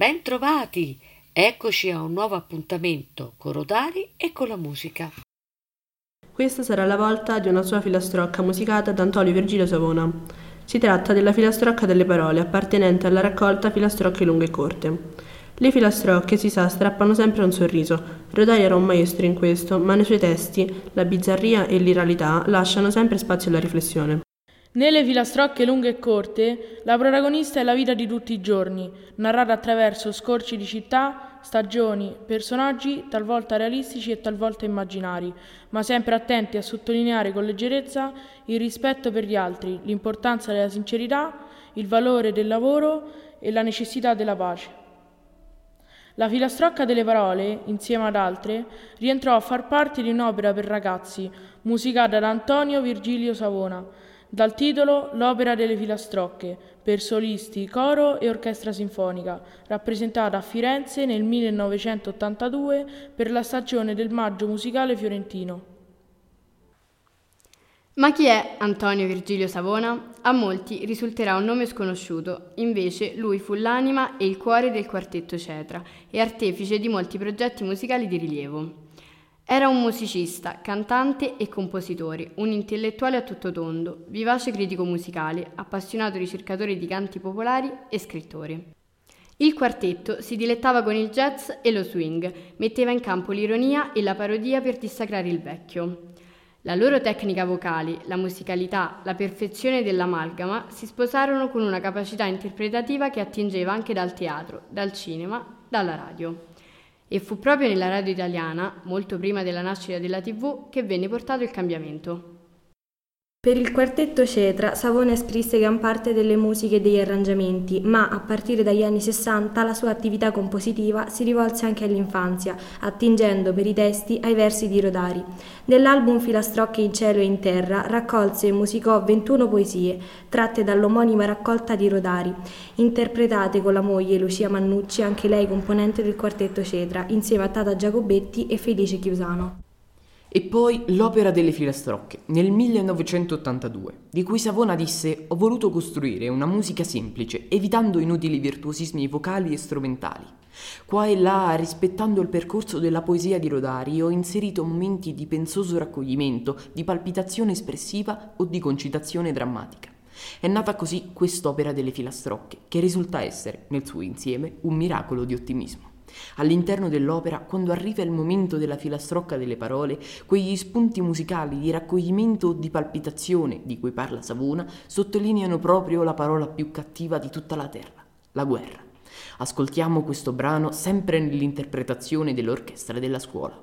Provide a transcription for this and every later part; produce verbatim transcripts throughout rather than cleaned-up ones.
Bentrovati! Eccoci a un nuovo appuntamento con Rodari e con la musica. Questa sarà la volta di una sua filastrocca musicata da Antonio Virgilio Savona. Si tratta della filastrocca delle parole, appartenente alla raccolta Filastrocche lunghe e corte. Le filastrocche, si sa, strappano sempre un sorriso. Rodari era un maestro in questo, ma nei suoi testi la bizzarria e l'irrealità lasciano sempre spazio alla riflessione. Nelle filastrocche lunghe e corte, la protagonista è la vita di tutti i giorni, narrata attraverso scorci di città, stagioni, personaggi talvolta realistici e talvolta immaginari, ma sempre attenti a sottolineare con leggerezza il rispetto per gli altri, l'importanza della sincerità, il valore del lavoro e la necessità della pace. La filastrocca delle parole, insieme ad altre, rientrò a far parte di un'opera per ragazzi, musicata da Antonio Virgilio Savona, dal titolo L'opera delle filastrocche, per solisti, coro e orchestra sinfonica, rappresentata a Firenze nel millenovecentottantadue per la stagione del Maggio Musicale Fiorentino. Ma chi è Antonio Virgilio Savona? A molti risulterà un nome sconosciuto, invece lui fu l'anima e il cuore del quartetto Cetra e artefice di molti progetti musicali di rilievo. Era un musicista, cantante e compositore, un intellettuale a tutto tondo, vivace critico musicale, appassionato ricercatore di canti popolari e scrittore. Il quartetto si dilettava con il jazz e lo swing, metteva in campo l'ironia e la parodia per dissacrare il vecchio. La loro tecnica vocale, la musicalità, la perfezione dell'amalgama si sposarono con una capacità interpretativa che attingeva anche dal teatro, dal cinema, dalla radio. E fu proprio nella radio italiana, molto prima della nascita della tivù, che venne portato il cambiamento. Per il quartetto Cetra, Savona scrisse gran parte delle musiche e degli arrangiamenti, ma a partire dagli anni sessanta la sua attività compositiva si rivolse anche all'infanzia, attingendo per i testi ai versi di Rodari. Nell'album Filastrocche in cielo e in terra raccolse e musicò ventuno poesie, tratte dall'omonima raccolta di Rodari, interpretate con la moglie Lucia Mannucci, anche lei componente del quartetto Cetra, insieme a Tata Giacobetti e Felice Chiusano. E poi l'opera delle filastrocche, nel millenovecentottantadue, di cui Savona disse: «Ho voluto costruire una musica semplice, evitando inutili virtuosismi vocali e strumentali. Qua e là, rispettando il percorso della poesia di Rodari, ho inserito momenti di pensoso raccoglimento, di palpitazione espressiva o di concitazione drammatica. È nata così quest'opera delle filastrocche, che risulta essere, nel suo insieme, un miracolo di ottimismo. All'interno dell'opera, quando arriva il momento della filastrocca delle parole, quegli spunti musicali di raccoglimento o di palpitazione di cui parla Savona sottolineano proprio la parola più cattiva di tutta la terra, la guerra. Ascoltiamo questo brano sempre nell'interpretazione dell'orchestra della scuola.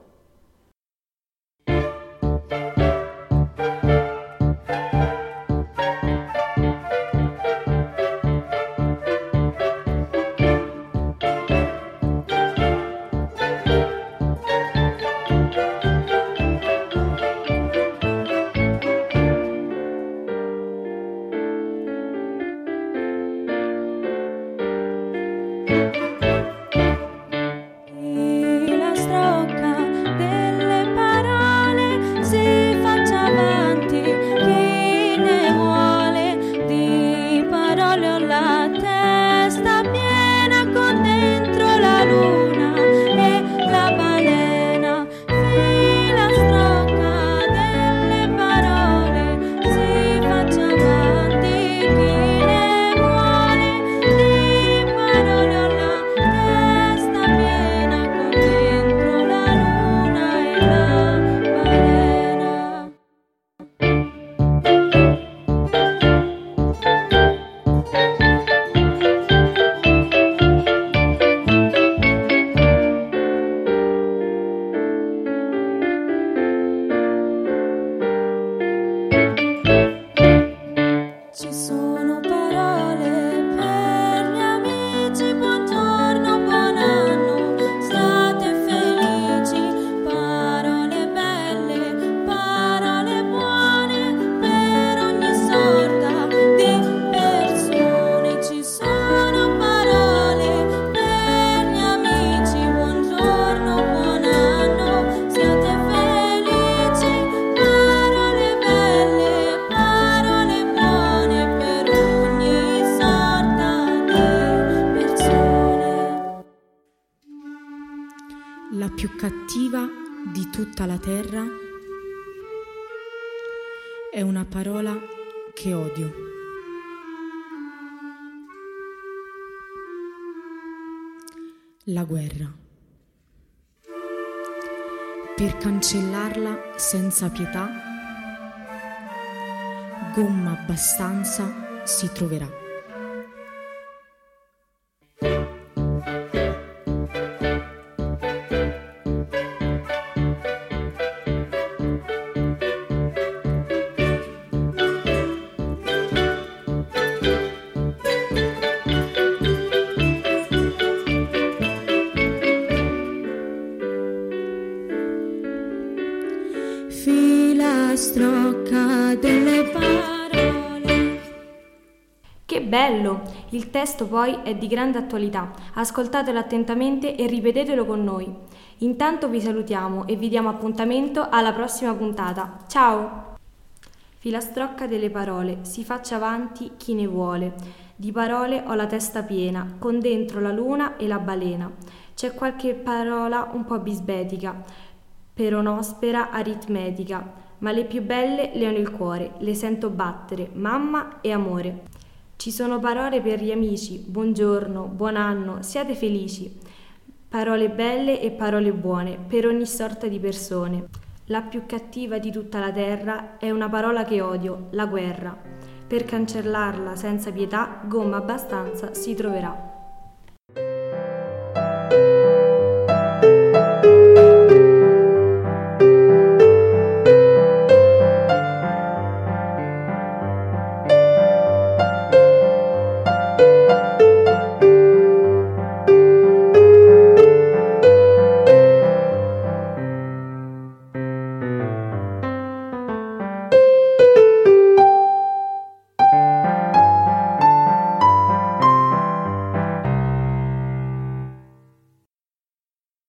cattiva di tutta la terra è una parola che odio. La guerra. Per cancellarla senza pietà, gomma abbastanza si troverà. Filastrocca delle parole. Che bello! Il testo poi è di grande attualità. Ascoltatelo attentamente e ripetetelo con noi. Intanto vi salutiamo e vi diamo appuntamento alla prossima puntata. Ciao! Filastrocca delle parole, si faccia avanti chi ne vuole. Di parole ho la testa piena, con dentro la luna e la balena. C'è qualche parola un po' bisbetica, peronospera aritmetica, ma le più belle le ho nel cuore, le sento battere, mamma e amore. Ci sono parole per gli amici, buongiorno, buon anno, siate felici. Parole belle e parole buone per ogni sorta di persone. La più cattiva di tutta la terra è una parola che odio, la guerra. Per cancellarla senza pietà, gomma abbastanza si troverà.